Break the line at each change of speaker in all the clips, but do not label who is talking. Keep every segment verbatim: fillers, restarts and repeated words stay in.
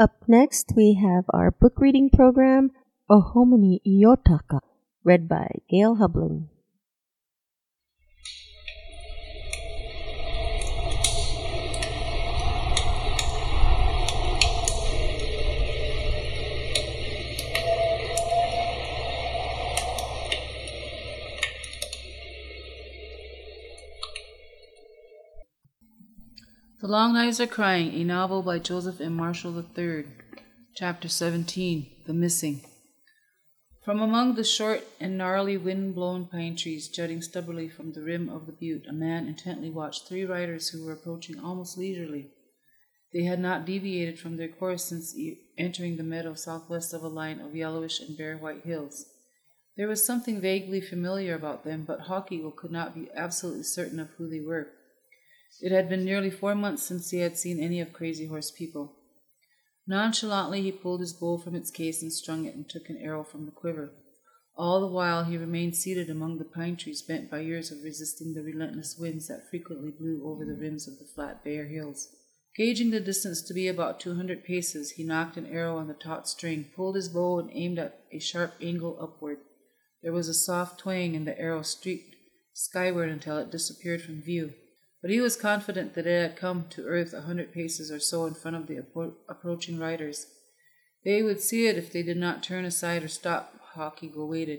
Up next, we have our book reading program, Ohomini Iyotaka, read by Gail Hublin.
The Long Knives Are Crying, a novel by Joseph M. Marshall the third. Chapter seventeen, The Missing. From among the short and gnarly wind-blown pine trees jutting stubbornly from the rim of the butte, a man intently watched three riders who were approaching almost leisurely. They had not deviated from their course since entering the meadow southwest of a line of yellowish and bare white hills. There was something vaguely familiar about them, but Hawk Eagle could not be absolutely certain of who they were. It had been nearly four months since he had seen any of Crazy Horse people. Nonchalantly he pulled his bow from its case and strung it and took an arrow from the quiver. All the while he remained seated among the pine trees, bent by years of resisting the relentless winds that frequently blew over the rims of the flat, bare hills. Gauging the distance to be about two hundred paces, he knocked an arrow on the taut string, pulled his bow, and aimed at a sharp angle upward. There was a soft twang, and the arrow streaked skyward until it disappeared from view. But he was confident that it had come to earth a hundred paces or so in front of the appro- approaching riders. They would see it if they did not turn aside or stop. Hawk Eagle waited.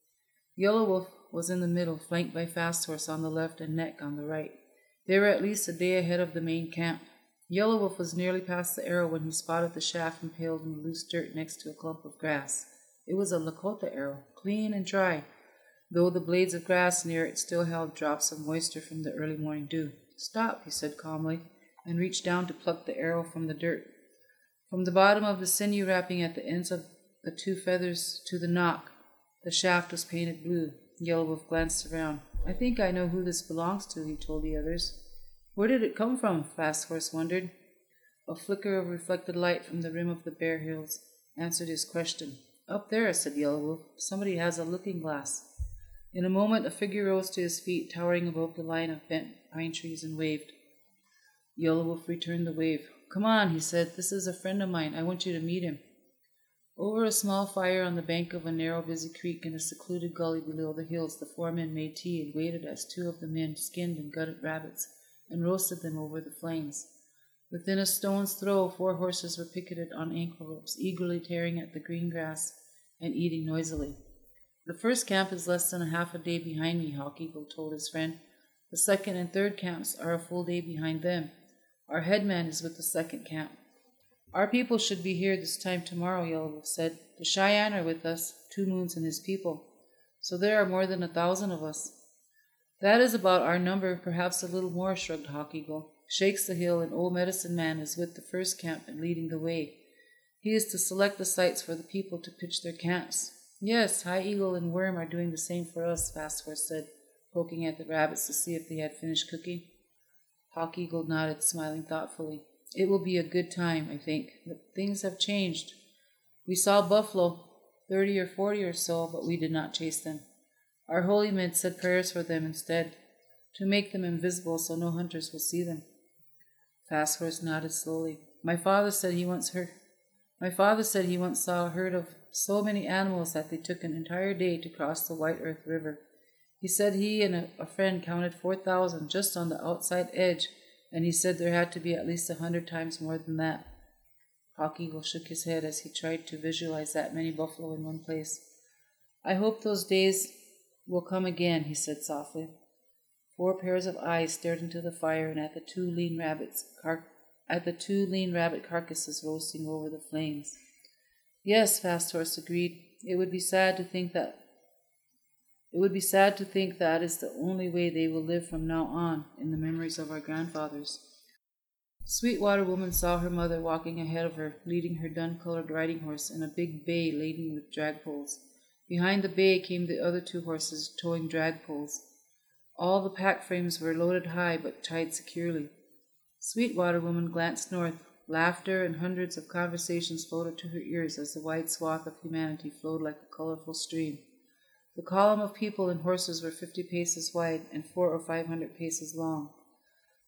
Yellow Wolf was in the middle, flanked by Fast Horse on the left and Neck on the right. They were at least a day ahead of the main camp. Yellow Wolf was nearly past the arrow when he spotted the shaft impaled in the loose dirt next to a clump of grass. It was a Lakota arrow, clean and dry, though the blades of grass near it still held drops of moisture from the early morning dew. "Stop," he said calmly, and reached down to pluck the arrow from the dirt. From the bottom of the sinew wrapping at the ends of the two feathers to the nock, the shaft was painted blue. Yellow Wolf glanced around. "I think I know who this belongs to," he told the others. "Where did it come from?" Fast Horse wondered. A flicker of reflected light from the rim of the bare hills answered his question. "Up there," said Yellow Wolf. "Somebody has a looking glass." In a moment, a figure rose to his feet, towering above the line of bent pine trees, and waved. Yellow Wolf returned the wave. "Come on," he said. "This is a friend of mine. I want you to meet him." Over a small fire on the bank of a narrow, busy creek in a secluded gully below the hills, the four men made tea and waited as two of the men skinned and gutted rabbits and roasted them over the flames. Within a stone's throw, four horses were picketed on ankle ropes, eagerly tearing at the green grass and eating noisily. "The first camp is less than a half a day behind me," Hawk Eagle told his friend. "The second and third camps are a full day behind them. Our headman is with the second camp." "Our people should be here this time tomorrow," Yellow Wolf said. "The Cheyenne are with us, Two Moons and his people. So there are more than a thousand of us." "That is about our number, perhaps a little more," shrugged Hawk Eagle. "Shakes the Hill, an old medicine man, is with the first camp and leading the way. He is to select the sites for the people to pitch their camps." "Yes, High Eagle and Worm are doing the same for us," Fast Horse said, poking at the rabbits to see if they had finished cooking. Hawk Eagle nodded, smiling thoughtfully. "It will be a good time, I think, but things have changed. We saw buffalo, thirty or forty or so, but we did not chase them. Our holy men said prayers for them instead, to make them invisible so no hunters will see them." Fast Horse nodded slowly. My father said he once heard My father said he once saw a herd of so many animals that they took an entire day to cross the White Earth River. He said he and a, a friend counted four thousand just on the outside edge, and he said there had to be at least a hundred times more than that. Hawk Eagle shook his head as he tried to visualize that many buffalo in one place. "I hope those days will come again," he said softly. Four pairs of eyes stared into the fire and at the two lean rabbits car- at the two lean rabbit carcasses roasting over the flames. "Yes," Fast Horse agreed. It would be sad to think that It would be sad to think that is the only way they will live from now on, in the memories of our grandfathers. Sweetwater Woman saw her mother walking ahead of her, leading her dun-colored riding horse and a big bay laden with drag poles. Behind the bay came the other two horses, towing drag poles. All the pack frames were loaded high but tied securely. Sweetwater Woman glanced north. Laughter and hundreds of conversations floated to her ears as the wide swath of humanity flowed like a colorful stream. The column of people and horses were fifty paces wide and four or five hundred paces long.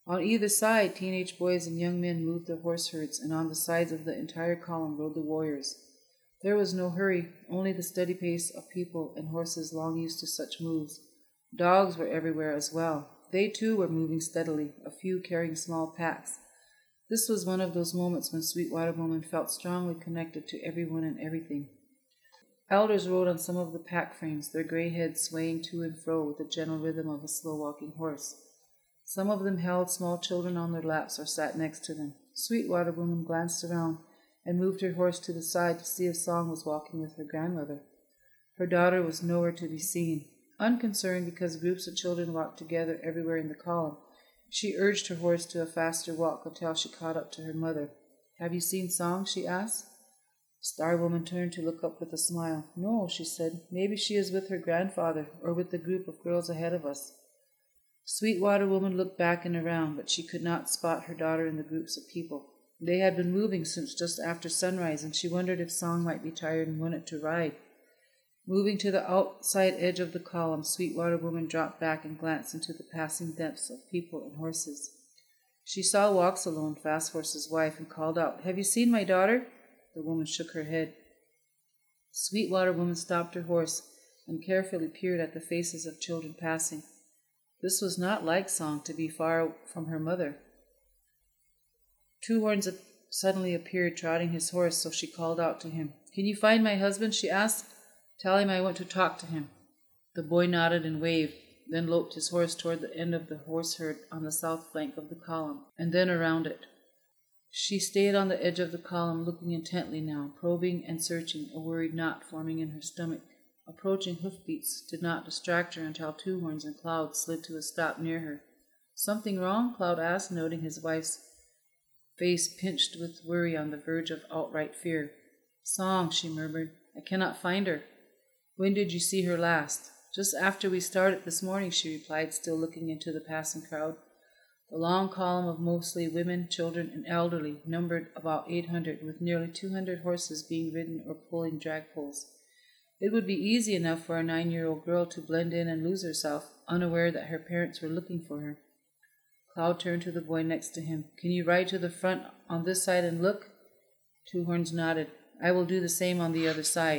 On either side, teenage boys and young men moved their horse herds, and on the sides of the entire column rode the warriors. There was no hurry, only the steady pace of people and horses long used to such moves. Dogs were everywhere as well. They too were moving steadily, a few carrying small packs. This was one of those moments when Sweetwater Woman felt strongly connected to everyone and everything. Elders rode on some of the pack frames, their gray heads swaying to and fro with the gentle rhythm of a slow-walking horse. Some of them held small children on their laps or sat next to them. Sweetwater Woman glanced around and moved her horse to the side to see if Song was walking with her grandmother. Her daughter was nowhere to be seen. Unconcerned because groups of children walked together everywhere in the column, she urged her horse to a faster walk until she caught up to her mother. "Have you seen Song?" she asked. Star Woman turned to look up with a smile. "No," she said. "Maybe she is with her grandfather or with the group of girls ahead of us." Sweetwater Woman looked back and around, but she could not spot her daughter in the groups of people. They had been moving since just after sunrise, and she wondered if Song might be tired and wanted to ride. Moving to the outside edge of the column, Sweetwater Woman dropped back and glanced into the passing depths of people and horses. She saw Walks Alone, Fast Horse's wife, and called out, "Have you seen my daughter?" The woman shook her head. Sweetwater Woman stopped her horse and carefully peered at the faces of children passing. This was not like Song to be far from her mother. Two Horns suddenly appeared trotting his horse, so she called out to him. "Can you find my husband?" she asked. "Tell him I want to talk to him." The boy nodded and waved, then loped his horse toward the end of the horse herd on the south flank of the column, and then around it. She stayed on the edge of the column, looking intently now, probing and searching, a worried knot forming in her stomach. Approaching hoofbeats did not distract her until Two Horns and Cloud slid to a stop near her. "Something wrong?" Cloud asked, noting his wife's face pinched with worry on the verge of outright fear. "Song," she murmured. "I cannot find her." "When did you see her last?" "Just after we started this morning," she replied, still looking into the passing crowd. The long column of mostly women, children, and elderly numbered about eight hundred, with nearly two hundred horses being ridden or pulling drag poles. It would be easy enough for a nine-year-old girl to blend in and lose herself, unaware that her parents were looking for her. Cloud turned to the boy next to him. "Can you ride to the front on this side and look?" Two Horns nodded. "I will do the same on the other side."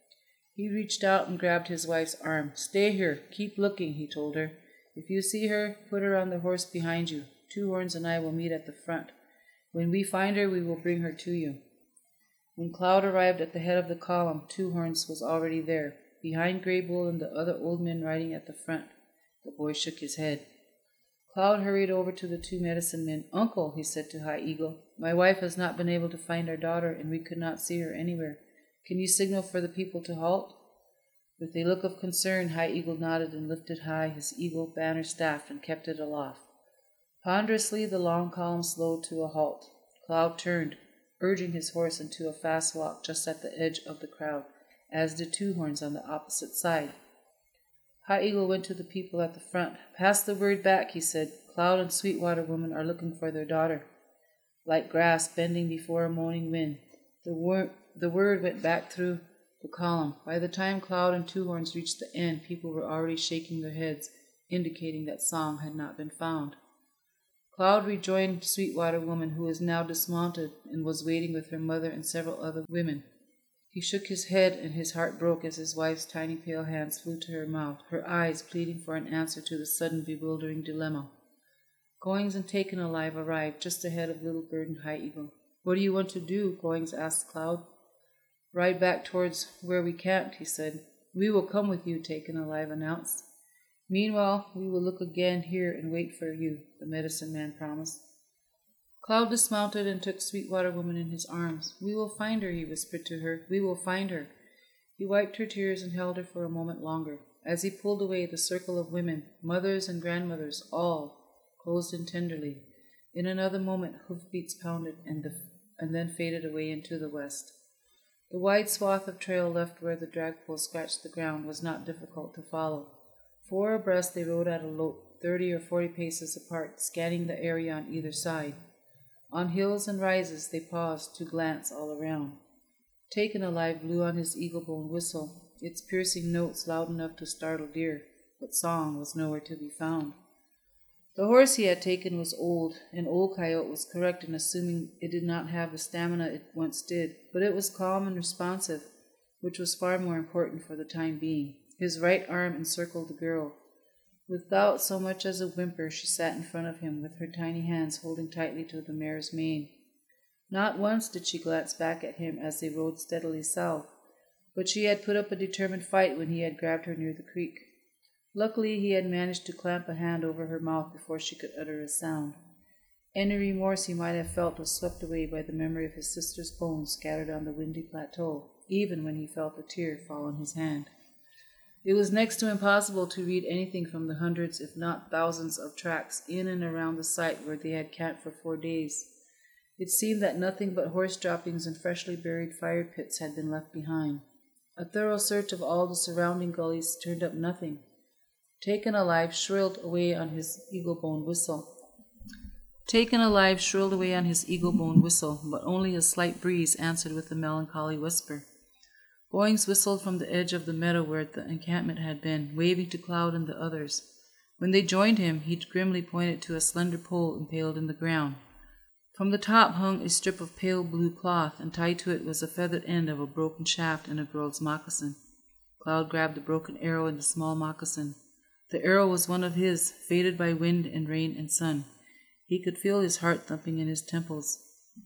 He reached out and grabbed his wife's arm. "Stay here. Keep looking," he told her. "If you see her, put her on the horse behind you. Two Horns and I will meet at the front. When we find her, we will bring her to you." When Cloud arrived at the head of the column, Two Horns was already there, behind Grey Bull and the other old men riding at the front. The boy shook his head. Cloud hurried over to the two medicine men. "Uncle," he said to High Eagle, "my wife has not been able to find our daughter, and we could not see her anywhere. Can you signal for the people to halt?" With a look of concern, High Eagle nodded and lifted high his eagle banner staff and kept it aloft. Ponderously, the long column slowed to a halt. Cloud turned, urging his horse into a fast walk just at the edge of the crowd, as did Two Horns on the opposite side. High Eagle went to the people at the front. "Pass the word back," he said. "Cloud and Sweetwater Woman are looking for their daughter." Like grass bending before a moaning wind, the, wor- the word went back through the column. By the time Cloud and Two Horns reached the end, people were already shaking their heads, indicating that Song had not been found. Cloud rejoined Sweetwater Woman, who was now dismounted and was waiting with her mother and several other women. He shook his head, and his heart broke as his wife's tiny pale hands flew to her mouth, her eyes pleading for an answer to the sudden bewildering dilemma. Goings and Taken Alive arrived just ahead of Little Bird and High Eagle. "What do you want to do?" Goings asked Cloud. "Ride back towards where we camped," he said. "We will come with you," Taken Alive announced. "Meanwhile, we will look again here and wait for you," the medicine man promised. Cloud dismounted and took Sweetwater Woman in his arms. "We will find her," he whispered to her. "We will find her." He wiped her tears and held her for a moment longer. As he pulled away, the circle of women, mothers and grandmothers, all, closed in tenderly. In another moment, hoofbeats pounded and, the, and then faded away into the west. The wide swath of trail left where the dragpole scratched the ground was not difficult to follow. Four abreast, they rode at a lope, thirty or forty paces apart, scanning the area on either side. On hills and rises they paused to glance all around. Taken Alive blew on his eagle-bone whistle, its piercing notes loud enough to startle deer, but Song was nowhere to be found. The horse he had taken was old, and Old Coyote was correct in assuming it did not have the stamina it once did, but it was calm and responsive, which was far more important for the time being. His right arm encircled the girl. Without so much as a whimper, she sat in front of him, with her tiny hands holding tightly to the mare's mane. Not once did she glance back at him as they rode steadily south, but she had put up a determined fight when he had grabbed her near the creek. Luckily, he had managed to clamp a hand over her mouth before she could utter a sound. Any remorse he might have felt was swept away by the memory of his sister's bones scattered on the windy plateau, even when he felt a tear fall on his hand. It was next to impossible to read anything from the hundreds, if not thousands, of tracks in and around the site where they had camped for four days. It seemed that nothing but horse droppings and freshly buried fire pits had been left behind. A thorough search of all the surrounding gullies turned up nothing. Taken Alive shrilled away on his eagle-bone whistle. Taken Alive shrilled away on his eagle-bone whistle, but only a slight breeze answered with a melancholy whisper. Goings whistled from the edge of the meadow where the encampment had been, waving to Cloud and the others. When they joined him, he grimly pointed to a slender pole impaled in the ground. From the top hung a strip of pale blue cloth, and tied to it was the feathered end of a broken shaft in a girl's moccasin. Cloud grabbed the broken arrow in the small moccasin. The arrow was one of his, faded by wind and rain and sun. He could feel his heart thumping in his temples.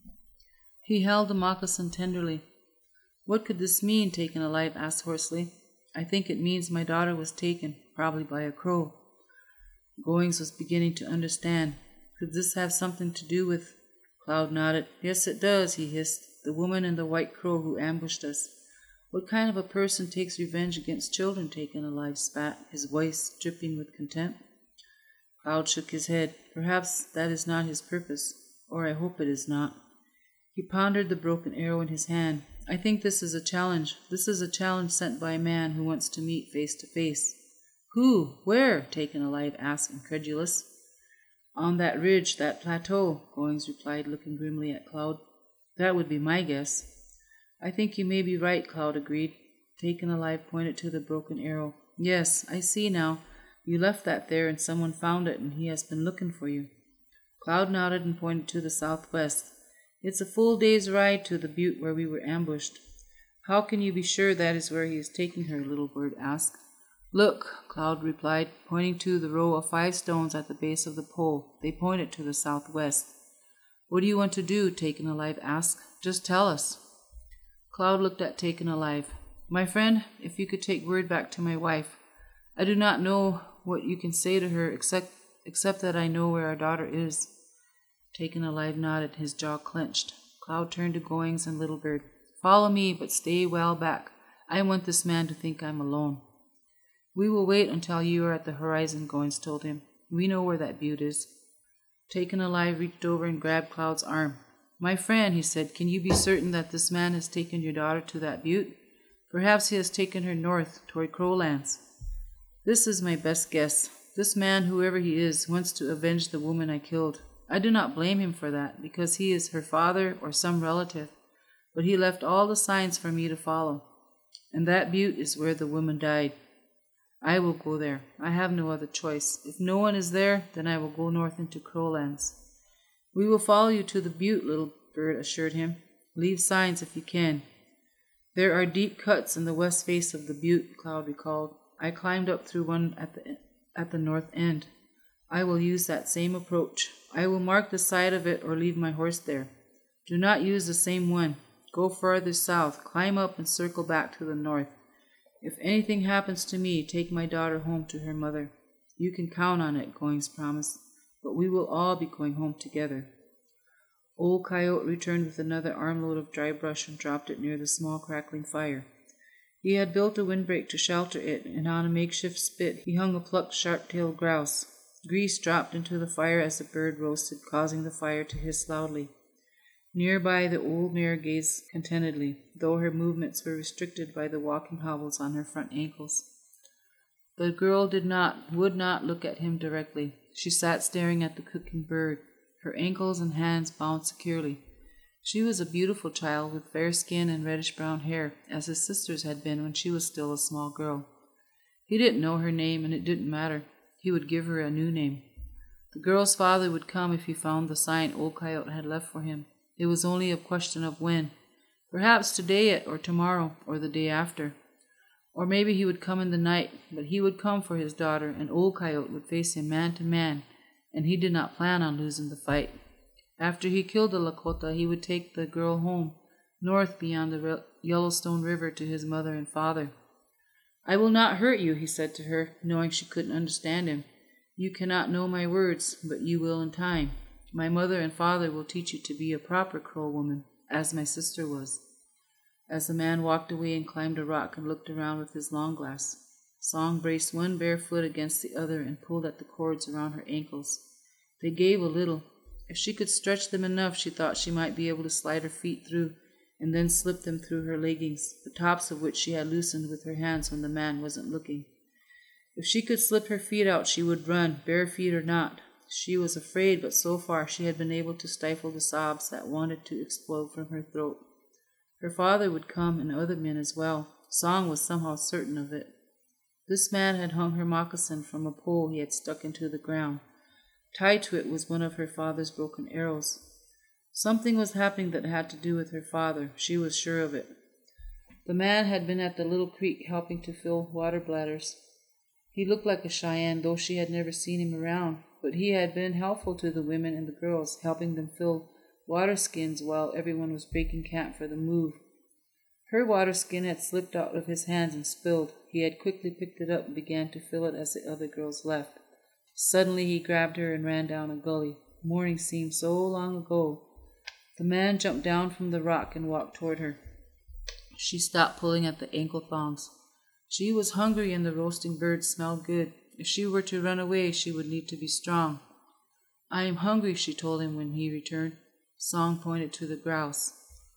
He held the moccasin tenderly. "What could this mean?" Taken Alive asked hoarsely. "I think it means my daughter was taken, probably by a crow." Goings was beginning to understand. Could this have something to do with... Cloud nodded. "Yes, it does," he hissed. "The woman and the white crow who ambushed us." "What kind of a person takes revenge against children?" Taken Alive spat, his voice dripping with contempt. Cloud shook his head. "Perhaps that is not his purpose, or I hope it is not." He pondered the broken arrow in his hand. "I think this is a challenge. This is a challenge sent by a man who wants to meet face to face." "Who? Where?" Taken Alive asked, incredulous. "On that ridge, that plateau," Goings replied, looking grimly at Cloud. "That would be my guess." "I think you may be right," Cloud agreed. Taken Alive pointed to the broken arrow. "Yes, I see now. You left that there and someone found it, and he has been looking for you." Cloud nodded and pointed to the southwest. "It's a full day's ride to the butte where we were ambushed." "How can you be sure that is where he is taking her?" Little Bird asked. "Look," Cloud replied, pointing to the row of five stones at the base of the pole. They pointed to the southwest. "What do you want to do?" Taken Alive asked. "Just tell us." Cloud looked at Taken Alive. "My friend, if you could take word back to my wife. I do not know what you can say to her except except that I know where our daughter is." Taken Alive nodded, his jaw clenched. Cloud turned to Goings and Little Bird. "Follow me, but stay well back. I want this man to think I'm alone." "We will wait until you are at the horizon," Goings told him. "We know where that butte is." Taken Alive reached over and grabbed Cloud's arm. "My friend," he said, "can you be certain that this man has taken your daughter to that butte? Perhaps he has taken her north, toward Crowlands." "This is my best guess. This man, whoever he is, wants to avenge the woman I killed. I do not blame him for that, because he is her father or some relative, but he left all the signs for me to follow. And that butte is where the woman died. I will go there. I have no other choice. If no one is there, then I will go north into Crowlands." "We will follow you to the butte," Little Bird assured him. "Leave signs if you can." "There are deep cuts in the west face of the butte," Cloud recalled. "I climbed up through one at the at the north end. I will use that same approach. I will mark the side of it or leave my horse there. Do not use the same one. Go farther south, climb up and circle back to the north. If anything happens to me, take my daughter home to her mother. You can count on it," Goings promised, "but we will all be going home together." Old Coyote returned with another armload of dry brush and dropped it near the small crackling fire. He had built a windbreak to shelter it, and on a makeshift spit he hung a plucked sharp-tailed grouse. Grease dropped into the fire as the bird roasted, causing the fire to hiss loudly. Nearby, the old mare gazed contentedly, though her movements were restricted by the walking hobbles on her front ankles. The girl did not, would not look at him directly. She sat staring at the cooking bird, her ankles and hands bound securely. She was a beautiful child with fair skin and reddish-brown hair, as his sister's had been when she was still a small girl. He didn't know her name, and it didn't matter. He would give her a new name. The girl's father would come if he found the sign Old Coyote had left for him. It was only a question of when. Perhaps today yet, or tomorrow, or the day after. Or maybe he would come in the night, but he would come for his daughter, and Old Coyote would face him man to man, and he did not plan on losing the fight. After he killed the Lakota, he would take the girl home, north beyond the Yellowstone River to his mother and father. "I will not hurt you," he said to her, knowing she couldn't understand him. "You cannot know my words, but you will in time. My mother and father will teach you to be a proper Crow woman, as my sister was." As the man walked away and climbed a rock and looked around with his long glass, Song braced one bare foot against the other and pulled at the cords around her ankles. They gave a little. If she could stretch them enough, she thought she might be able to slide her feet through and then slip them through her leggings, the tops of which she had loosened with her hands when the man wasn't looking. If she could slip her feet out, she would run, bare feet or not. She was afraid, but so far she had been able to stifle the sobs that wanted to explode from her throat. Her father would come, and other men as well. Song was somehow certain of it. This man had hung her moccasin from a pole he had stuck into the ground. Tied to it was one of her father's broken arrows. Something was happening that had to do with her father. She was sure of it. The man had been at the little creek helping to fill water bladders. He looked like a Cheyenne, though she had never seen him around, but he had been helpful to the women and the girls, helping them fill water skins while everyone was breaking camp for the move. Her water skin had slipped out of his hands and spilled. He had quickly picked it up and began to fill it as the other girls left. Suddenly he grabbed her and ran down a gully. Morning seemed so long ago. The man jumped down from the rock and walked toward her. She stopped pulling at the ankle thongs. She was hungry and the roasting birds smelled good. If she were to run away, she would need to be strong. "I am hungry," she told him when he returned. Song pointed to the grouse.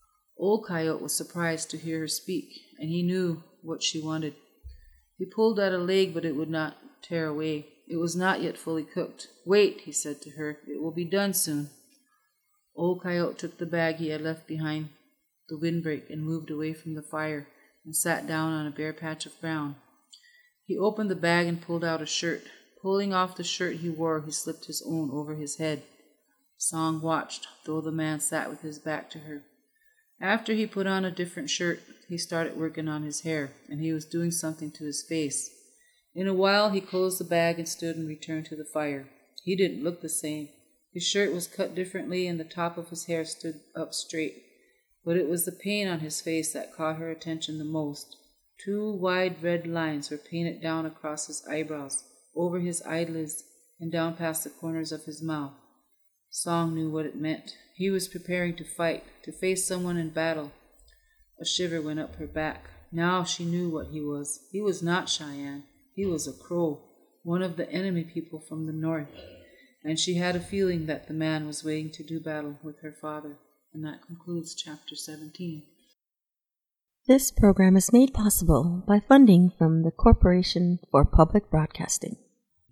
Old Coyote was surprised to hear her speak, and he knew what she wanted. He pulled at a leg, but it would not tear away. It was not yet fully cooked. "Wait," he said to her. "It will be done soon." Old Coyote took the bag he had left behind the windbreak and moved away from the fire and sat down on a bare patch of ground. He opened the bag and pulled out a shirt. Pulling off the shirt he wore, he slipped his own over his head. Song watched, though the man sat with his back to her. After he put on a different shirt, he started working on his hair, and he was doing something to his face. In a while, he closed the bag and stood and returned to the fire. He didn't look the same. His shirt was cut differently, and the top of his hair stood up straight. But it was the pain on his face that caught her attention the most. Two wide red lines were painted down across his eyebrows, over his eyelids, and down past the corners of his mouth. Song knew what it meant. He was preparing to fight, to face someone in battle. A shiver went up her back. Now she knew what he was. He was not Cheyenne. He was a Crow, one of the enemy people from the north. And she had a feeling that the man was waiting to do battle with her father. And that concludes chapter seventeen.
This program is made possible by funding from the Corporation for Public Broadcasting.